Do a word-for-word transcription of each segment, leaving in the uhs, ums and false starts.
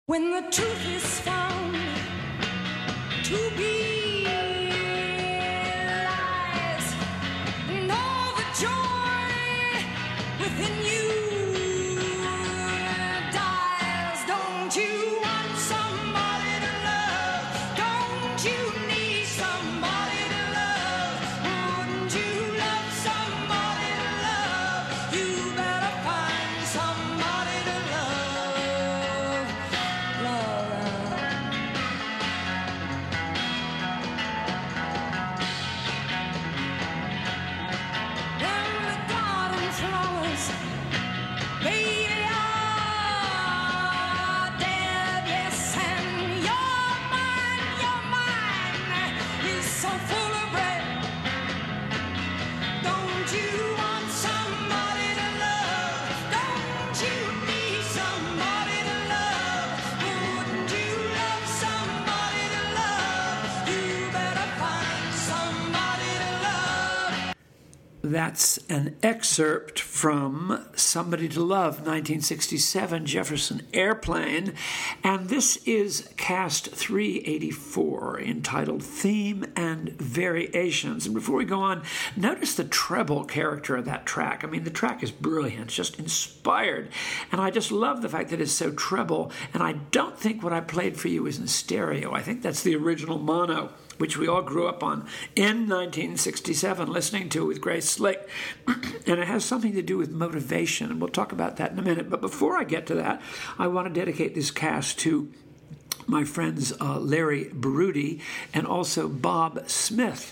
When the truth is found to be lies, and all the joy within you dies, don't you want somebody to love? Don't you need somebody to love? Wouldn't you love somebody to love? You better find somebody to love. Love, love. When the garden flowers, baby, are dead, yes, and your mind, your mind is so full of bread. Don't you want somebody to love? Don't you need somebody to love? Wouldn't you love somebody to love? You better find somebody to love. That's an excerpt from Somebody to Love, nineteen sixty-seven, Jefferson Airplane. And this is cast three eighty-four, entitled Theme and Variations. And before we go on, notice the treble character of that track. I mean, the track is brilliant, just inspired. And I just love the fact that it's so treble. And I don't think what I played for you is in stereo. I think that's the original mono, which we all grew up on in nineteen sixty-seven, listening to with Grace Slick. And it has something to do with motivation, and we'll talk about that in a minute. But before I get to that, I want to dedicate this cast to my friends uh, Larry Baruti and also Bob Smith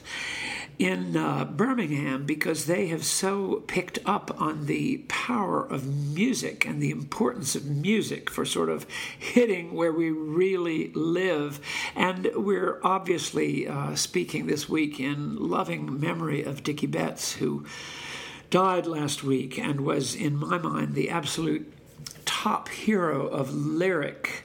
in uh, Birmingham, because they have so picked up on the power of music and the importance of music for sort of hitting where we really live. And we're obviously uh, speaking this week in loving memory of Dickie Betts, who died last week and was, in my mind, the absolute top hero of lyric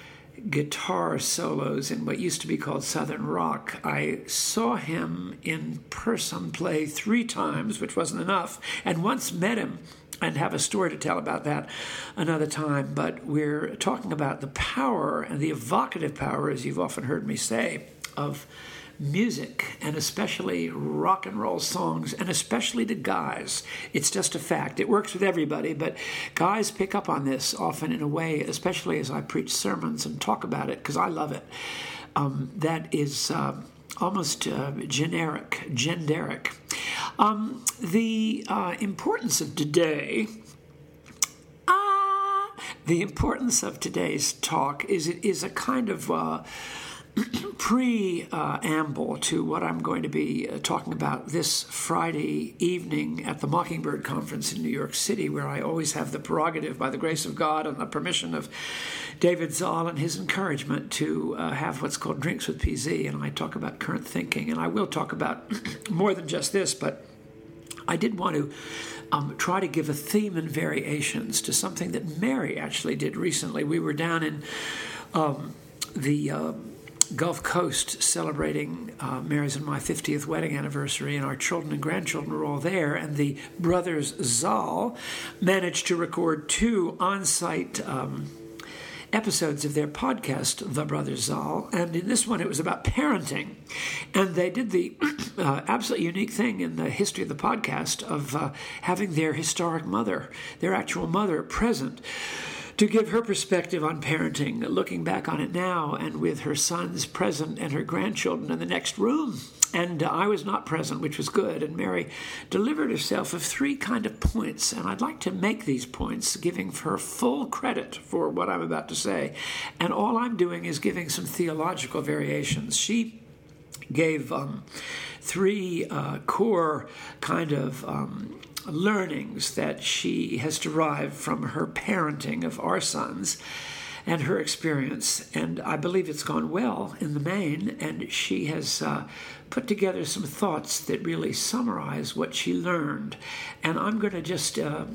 guitar solos in what used to be called Southern rock. I saw him in person play three times, which wasn't enough, and once met him, and have a story to tell about that another time. But we're talking about the power and the evocative power, as you've often heard me say, of music, and especially rock and roll songs, and especially to guys. It's just a fact. It works with everybody, but guys pick up on this often in a way, especially as I preach sermons and talk about it, because I love it. Um, that is uh, almost uh, generic, genderic. Um, the uh, importance of today... Ah, the importance of today's talk is it is a kind of uh, preamble to what I'm going to be uh, talking about this Friday evening at the Mockingbird Conference in New York City, where I always have the prerogative, by the grace of God and the permission of David Zoll and his encouragement, to uh, have what's called Drinks with P Z, and I talk about current thinking, and I will talk about more than just this, but I did want to um, try to give a theme and variations to something that Mary actually did recently. We were down in um, the uh, Gulf Coast celebrating uh, Mary's and my fiftieth wedding anniversary, and our children and grandchildren were all there, and the brothers Zoll managed to record two on-site um, episodes of their podcast, The Brothers Zoll, and in this one it was about parenting. And they did the uh, absolutely unique thing in the history of the podcast of uh, having their historic mother, their actual mother, present to give her perspective on parenting, looking back on it now, and with her sons present and her grandchildren in the next room. And uh, I was not present, which was good, and Mary delivered herself of three kind of points, and I'd like to make these points, giving her full credit for what I'm about to say, and all I'm doing is giving some theological variations. She gave um, three uh, core kind of um, learnings that she has derived from her parenting of our sons and her experience, and I believe it's gone well in the main, and she has uh, put together some thoughts that really summarize what she learned. And I'm going to just uh,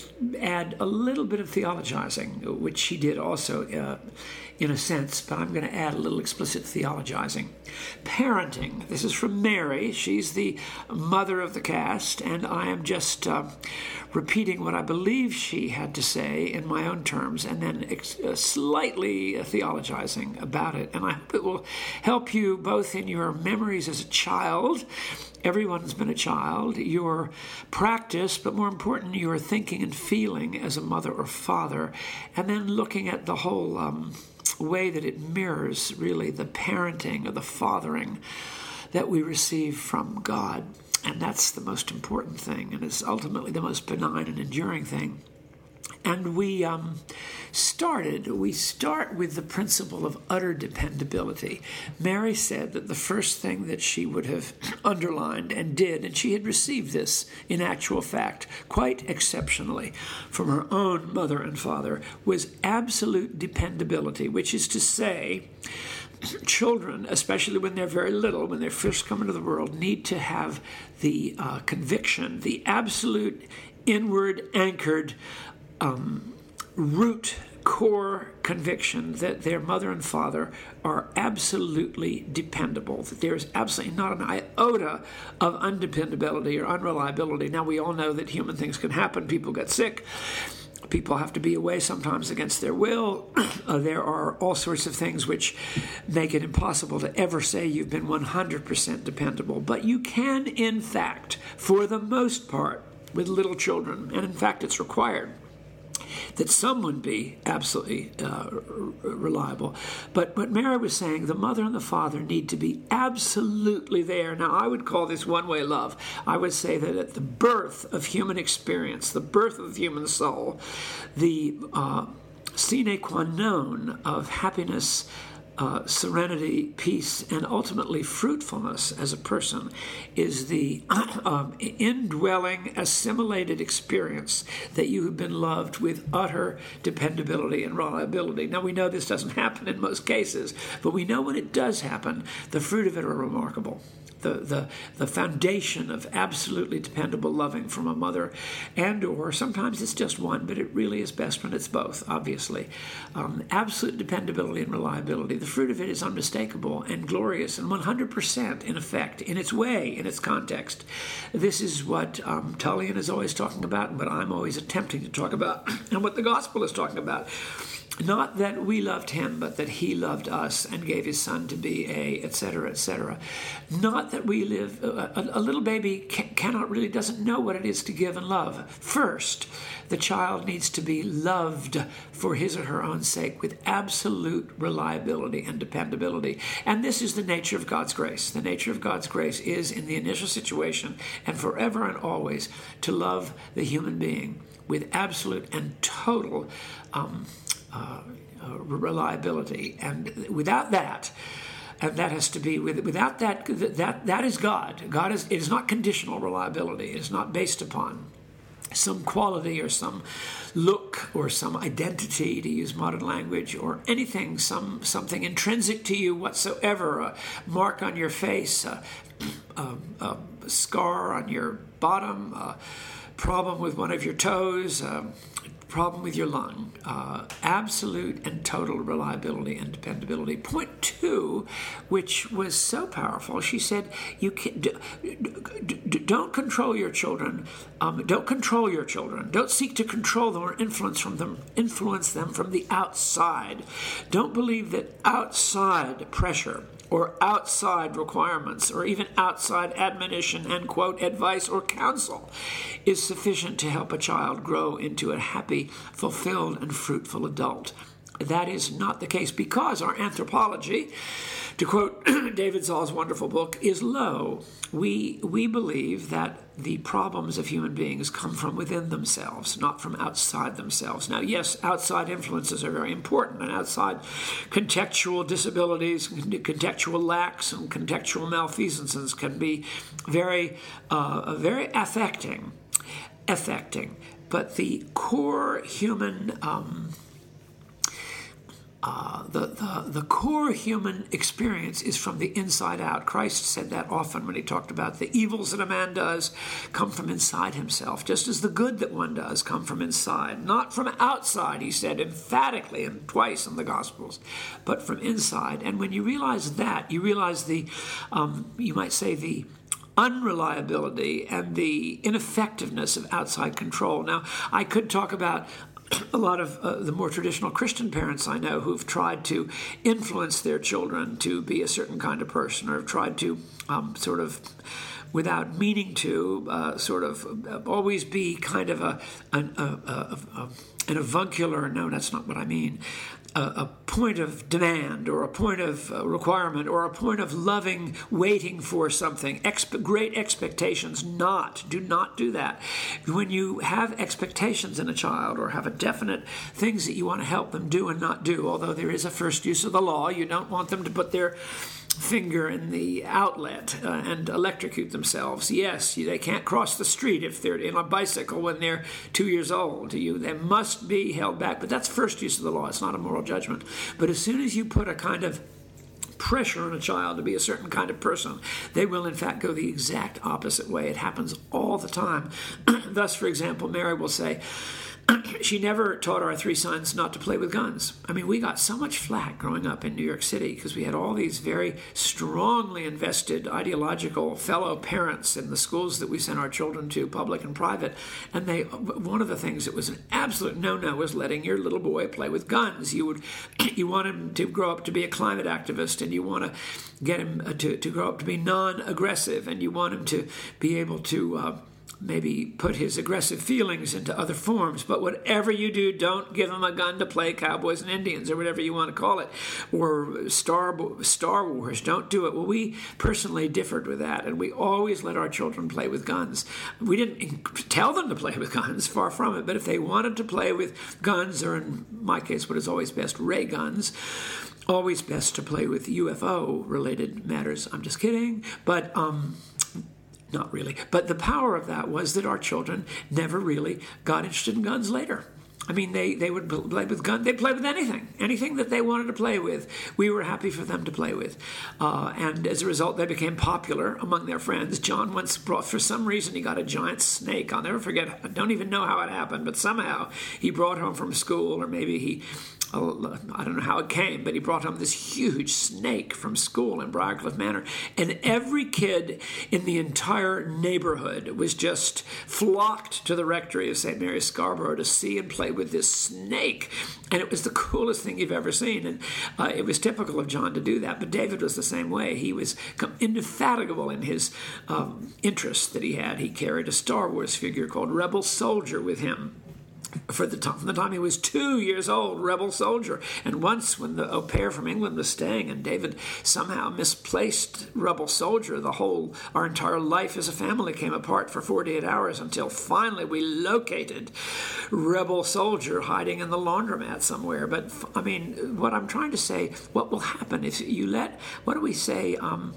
add a little bit of theologizing, which she did also uh, in a sense, but I'm going to add a little explicit theologizing. Parenting. This is from Mary. She's the mother of the cast, and I am just uh, repeating what I believe she had to say in my own terms, and then ex- uh, slightly theologizing about it. And I hope it will help you both in your memories as a child. Everyone's been a child. Your practice, but more important, your thinking and feeling as a mother or father, and then looking at the whole um, way that it mirrors really the parenting or the fathering that we receive from God. And that's the most important thing, and it's ultimately the most benign and enduring thing. And we um, started, we start with the principle of utter dependability. Mary said that the first thing that she would have underlined and did, and she had received this in actual fact quite exceptionally from her own mother and father, was absolute dependability, which is to say, children, especially when they're very little, when they first come into the world, need to have the uh, conviction, the absolute inward anchored um, root core conviction that their mother and father are absolutely dependable, that there is absolutely not an iota of undependability or unreliability. Now, we all know that human things can happen. People get sick. People have to be away sometimes against their will. Uh, there are all sorts of things which make it impossible to ever say you've been one hundred percent dependable. But you can, in fact, for the most part, with little children, and in fact it's required, that someone be absolutely uh, reliable. But what Mary was saying, the mother and the father need to be absolutely there. Now, I would call this one-way love. I would say that at the birth of human experience, the birth of the human soul, the uh, sine qua non of happiness, Uh, serenity, peace, and ultimately fruitfulness as a person is the um, indwelling, assimilated experience that you have been loved with utter dependability and reliability. Now, we know this doesn't happen in most cases, but we know when it does happen, the fruit of it are remarkable. The, the, the foundation of absolutely dependable loving from a mother, and or sometimes it's just one, but it really is best when it's both, obviously. Um, absolute dependability and reliability. The fruit of it is unmistakable and glorious and one hundred percent in effect, in its way, in its context. This is what um, Tullian is always talking about, and what I'm always attempting to talk about, and what the gospel is talking about. Not that we loved him, but that he loved us and gave his son to be a, et cetera, et cetera. Not that we live, a, a little baby cannot really, doesn't know what it is to give and love. First, the child needs to be loved for his or her own sake with absolute reliability and dependability. And this is the nature of God's grace. The nature of God's grace is, in the initial situation and forever and always, to love the human being with absolute and total um, Uh, uh, reliability, and without that, and that has to be with without that that that is God. God is it is not conditional reliability. It is not based upon some quality or some look or some identity, to use modern language, or anything, some something intrinsic to you whatsoever, a mark on your face, a, a, a scar on your bottom, a problem with one of your toes, a problem with your lung. Uh, absolute and total reliability and dependability. Point two, which was so powerful, she said, you can, d- d- d- don't control your children. Um, don't control your children. Don't seek to control them or influence from them. Influence them from the outside. Don't believe that outside pressure or outside requirements or even outside admonition and, quote, advice or counsel is sufficient to help a child grow into a happy, fulfilled, and fruitful adult. That is not the case, because our anthropology, to quote David Zoll's wonderful book, is low. We we believe that the problems of human beings come from within themselves, not from outside themselves. Now, yes, outside influences are very important, and outside contextual disabilities, contextual lacks, and contextual malfeasances can be very, uh, very affecting, affecting. But the core human Um, Uh, the, the, the core human experience is from the inside out. Christ said that often when he talked about the evils that a man does come from inside himself, just as the good that one does come from inside. Not from outside, he said emphatically and twice in the Gospels, but from inside. And when you realize that, you realize the, um, you might say the unreliability and the ineffectiveness of outside control. Now, I could talk about a lot of uh, the more traditional Christian parents I know who've tried to influence their children to be a certain kind of person, or have tried to um, sort of, without meaning to, uh, sort of always be kind of a an, a, a, a, an avuncular, no, that's not what I mean, a, a point of demand or a point of uh, requirement or a point of loving, waiting for something, Expe- great expectations. Not, do not do that. When you have expectations in a child or have a definite things that you want to help them do and not do, although there is a first use of the law, you don't want them to put their finger in the outlet uh, and electrocute themselves. Yes, they can't cross the street if they're in a bicycle when they're two years old. You, they must be held back. But that's first use of the law. It's not a moral judgment. But as soon as you put a kind of pressure on a child to be a certain kind of person, they will in fact go the exact opposite way. It happens all the time. Thus, for example, Mary will say, she never taught our three sons not to play with guns. I mean, we got so much flack growing up in New York City because we had all these very strongly invested ideological fellow parents in the schools that we sent our children to, public and private. And they, one of the things that was an absolute no-no was letting your little boy play with guns. You would, you want him to grow up to be a climate activist, and you want to get him to, to grow up to be non-aggressive, and you want him to be able to Uh, maybe put his aggressive feelings into other forms. But whatever you do, don't give him a gun to play cowboys and Indians or whatever you want to call it, or Star, Star Wars. Don't do it. Well, we personally differed with that, and we always let our children play with guns. We didn't tell them to play with guns, far from it, but if they wanted to play with guns, or in my case, what is always best, ray guns, always best to play with U F O-related matters. I'm just kidding. But, um... Not really. But the power of that was that our children never really got interested in guns later. I mean, they, they would play with guns. They played with anything. Anything that they wanted to play with, we were happy for them to play with. Uh, and as a result, they became popular among their friends. John once brought, for some reason, he got a giant snake. I'll never forget. I don't even know how it happened, but somehow he brought home from school, or maybe he... I don't know how it came, but he brought home this huge snake from school in Briarcliff Manor. And every kid in the entire neighborhood was just flocked to the rectory of Saint Mary Scarborough to see and play with this snake. And it was the coolest thing you've ever seen. And uh, it was typical of John to do that. But David was the same way. He was indefatigable in his um, interests that he had. He carried a Star Wars figure called Rebel Soldier with him. For the time, from the time he was two years old, Rebel Soldier. And once when the au pair from England was staying and David somehow misplaced Rebel Soldier, the whole, our entire life as a family came apart for forty-eight hours until finally we located Rebel Soldier hiding in the laundromat somewhere. But, I mean, what I'm trying to say, what will happen if you let, what do we say, um,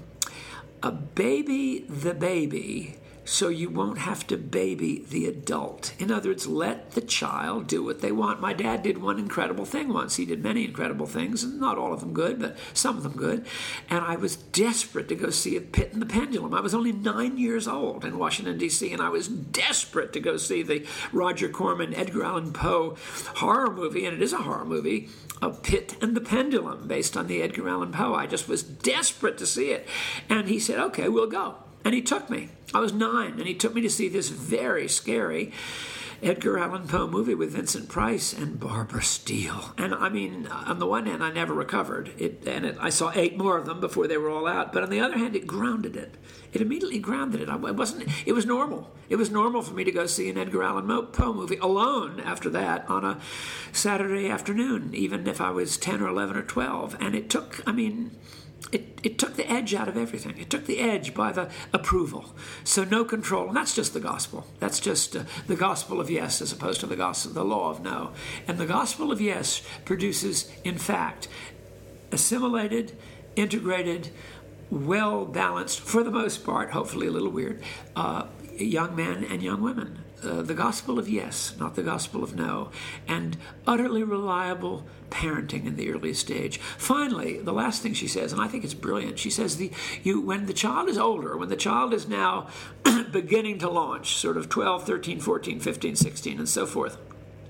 a baby the baby, so you won't have to baby the adult. In other words, let the child do what they want. My dad did one incredible thing once. He did many incredible things, and not all of them good, but some of them good. And I was desperate to go see a Pit and the Pendulum. I was only nine years old in Washington, D C, and I was desperate to go see the Roger Corman, Edgar Allan Poe horror movie, and it is a horror movie, A Pit and the Pendulum, based on the Edgar Allan Poe. I just was desperate to see it. And he said, okay, we'll go. And he took me. I was nine, and he took me to see this very scary Edgar Allan Poe movie with Vincent Price and Barbara Steele. And I mean, on the one hand, I never recovered. It, and it, I saw eight more of them before they were all out. But on the other hand, it grounded it. It immediately grounded it. I, it wasn't. It was normal. It was normal for me to go see an Edgar Allan Poe movie alone after that on a Saturday afternoon, even if I was ten or eleven or twelve. And it took, I mean... It, it took the edge out of everything. It took the edge by the approval. So no control. And that's just the gospel. That's just uh, the gospel of yes as opposed to the gospel, the law of no. And the gospel of yes produces, in fact, assimilated, integrated, well-balanced, for the most part, hopefully a little weird, uh, young men and young women. uh, the gospel of yes, not the gospel of no, and utterly reliable parenting in the early stage. Finally, the last thing she says, and I think it's brilliant, she says the you when the child is older, when the child is now beginning to launch, sort of twelve, thirteen, fourteen, fifteen, sixteen, and so forth,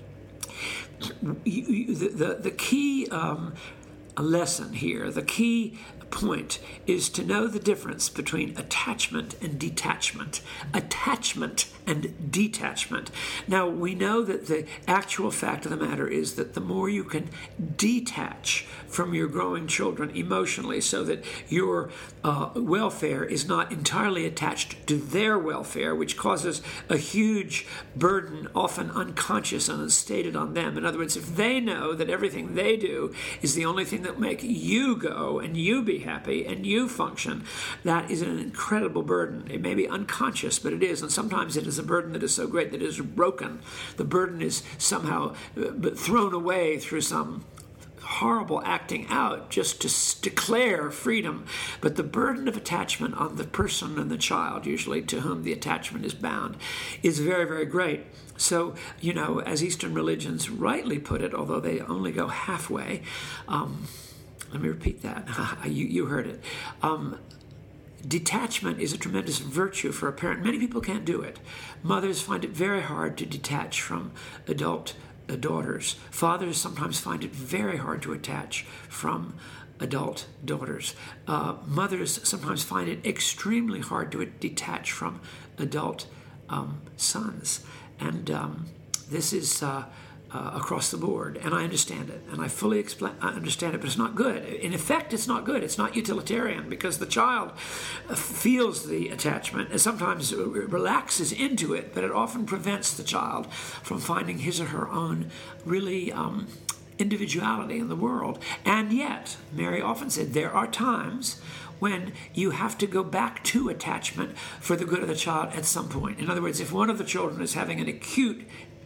you, you, the, the, the key um, lesson here, the key point is to know the difference between attachment and detachment. Attachment and detachment. Now, we know that the actual fact of the matter is that the more you can detach from your growing children emotionally so that your uh, welfare is not entirely attached to their welfare, which causes a huge burden, often unconscious and unstated on them. In other words, if they know that everything they do is the only thing that will make you go and you be happy and you function, that is an incredible burden. It may be unconscious, but it is, and sometimes it is a burden that is so great that it is broken. The burden is somehow thrown away through some horrible acting out just to declare freedom. But the burden of attachment on the person and the child, usually to whom the attachment is bound, is very, very great. So, you know, as Eastern religions rightly put it, although they only go halfway, um, let me repeat that. you, you heard it. Um, detachment is a tremendous virtue for a parent. Many people can't do it. Mothers find it very hard to detach from adult uh, daughters. Fathers sometimes find it very hard to attach from adult daughters. Uh, mothers sometimes find it extremely hard to detach from adult um, sons. And um, this is... Uh, Uh, across the board, and I understand it, and I fully explain, I understand it, but it's not good. In effect, it's not good. It's not utilitarian, because the child feels the attachment and sometimes relaxes into it, but it often prevents the child from finding his or her own really um, individuality in the world. And yet, Mary often said, there are times when you have to go back to attachment for the good of the child at some point. In other words, if one of the children is having an acute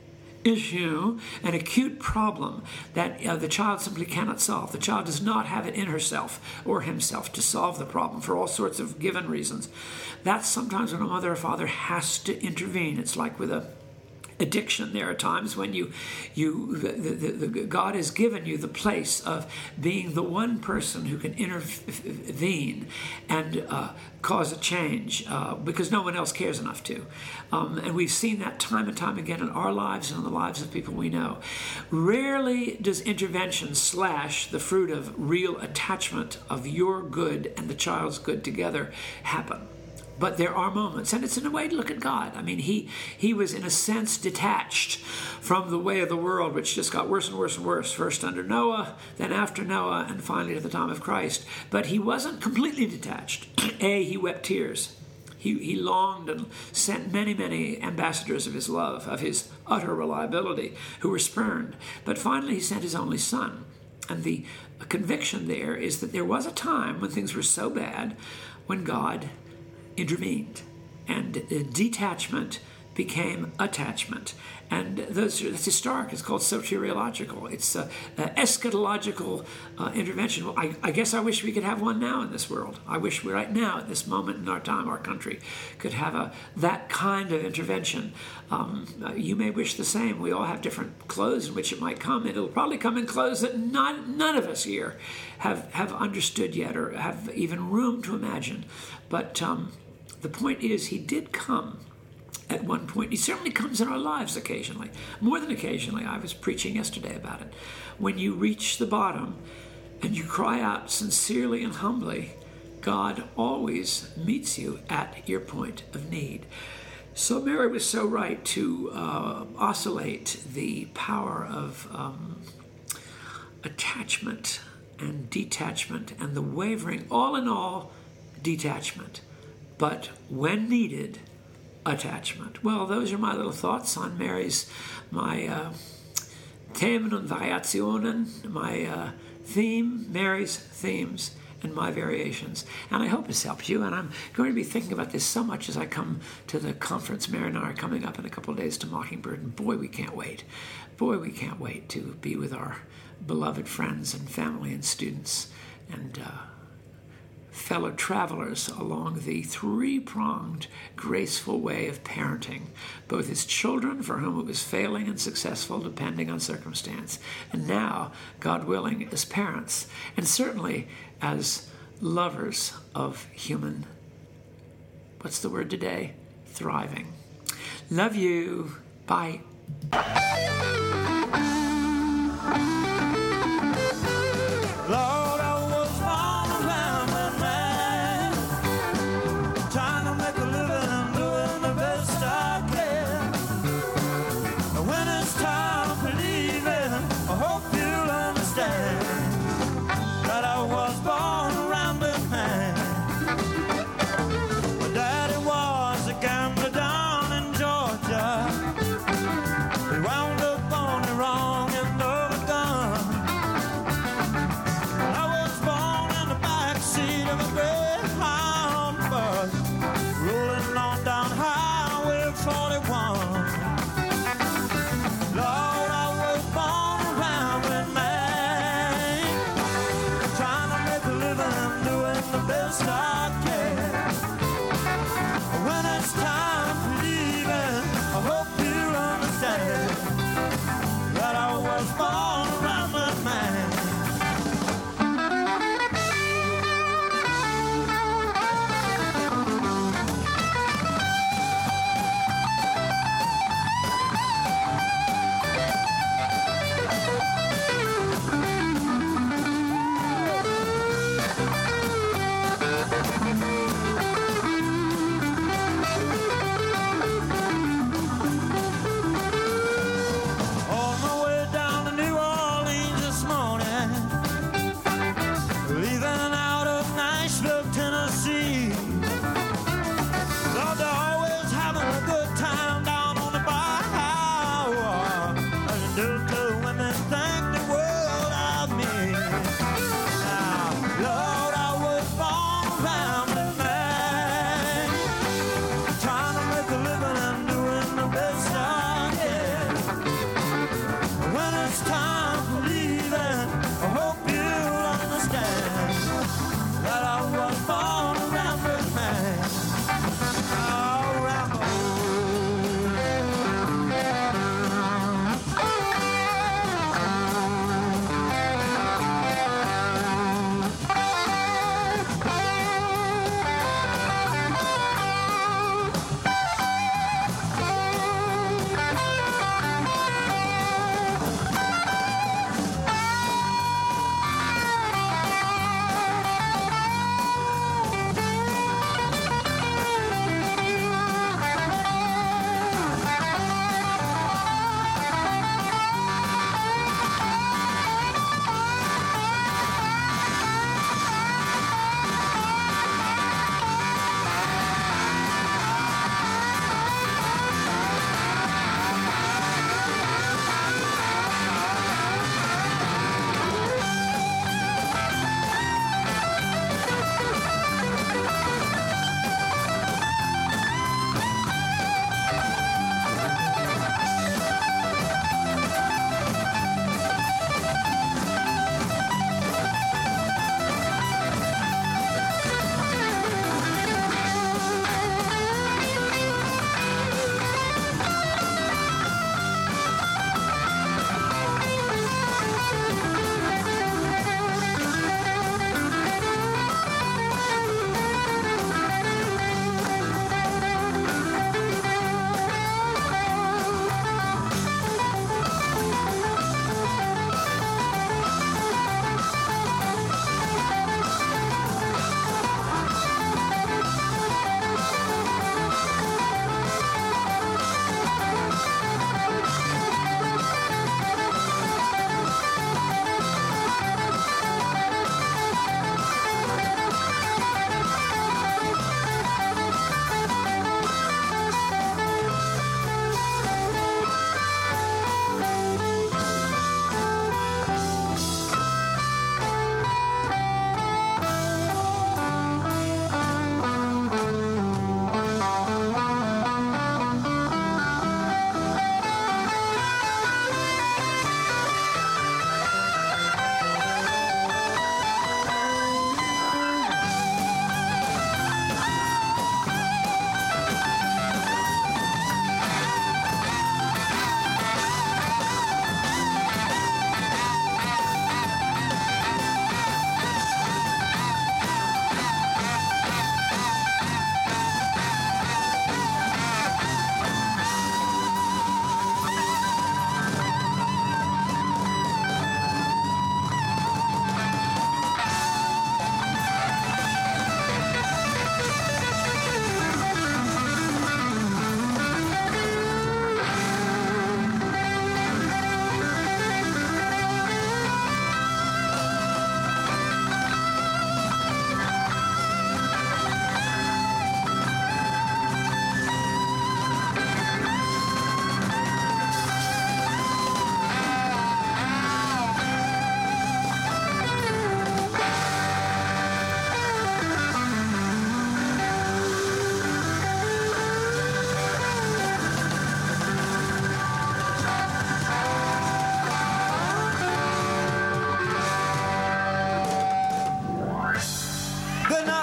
issue, an acute problem that uh, the child simply cannot solve. The child does not have it in herself or himself to solve the problem for all sorts of given reasons. That's sometimes when a mother or father has to intervene. It's like with a addiction. There are times when you, you, the, the, the, God has given you the place of being the one person who can intervene and uh, cause a change uh, because no one else cares enough to. Um, and we've seen that time and time again in our lives and in the lives of people we know. Rarely does intervention slash the fruit of real attachment of your good and the child's good together happen. But there are moments, and it's in a way to look at God. I mean, he he was in a sense detached from the way of the world, which just got worse and worse and worse, first under Noah, then after Noah, and finally at the time of Christ. But he wasn't completely detached. A, he wept tears. He, he longed and sent many, many ambassadors of his love, of his utter reliability, who were spurned. But finally he sent his only son. And the conviction there is that there was a time when things were so bad when God intervened, and uh, detachment became attachment. And those, it's historic. It's called soteriological. It's uh, uh, eschatological uh, intervention. Well, I, I guess I wish we could have one now in this world. I wish we right now, at this moment in our time, our country, could have a that kind of intervention. Um, uh, you may wish the same. We all have different clothes in which it might come. It'll probably come in clothes that not, none of us here have, have understood yet or have even room to imagine. But um, the point is, he did come at one point. He certainly comes in our lives occasionally, more than occasionally. I was preaching yesterday about it. When you reach the bottom and you cry out sincerely and humbly, God always meets you at your point of need. So Mary was so right to uh, oscillate the power of um, attachment and detachment and the wavering, all in all, detachment. But when needed, attachment. Well, those are my little thoughts on Mary's, my uh, Themen und Variationen, my uh, theme, Mary's themes, and my variations. And I hope it's helped you. And I'm going to be thinking about this so much as I come to the conference. Mary and I are coming up in a couple of days to Mockingbird. And boy, we can't wait. Boy, we can't wait to be with our beloved friends and family and students and uh, fellow travelers along the three-pronged, graceful way of parenting, both as children for whom it was failing and successful depending on circumstance, and now, God willing, as parents, and certainly as lovers of human, what's the word today? Thriving. Love you. Bye. Lord, I was born a rambling man, trying to make a living and doing the best I can. And when it's time for leaving, I hope you'll understand that I was born a rambling man. My daddy was a gambler down in Georgia. He wound up on the wrong end of a gun. I was born in the backseat of a Greyhound bus, rolling on down Highway forty-one. Lord, I was born a rambling man, trying to make a living and doing the best I can. When it's time for leaving, I hope you understand that I was born a rambling man. On my way down to New Orleans this morning, leaving out of Nashville, Tennessee. Lord, they're always having a good time down on the Bayou. And the little women think the world of me. Now, Lord, I was born a rambling man, trying to make a living and doing the best I can. When it's time for leaving, I hope you'll understand that I was born a rambling man. I'll ramble.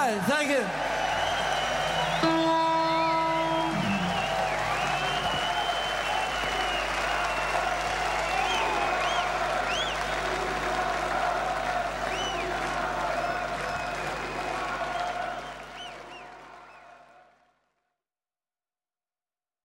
right, thank you.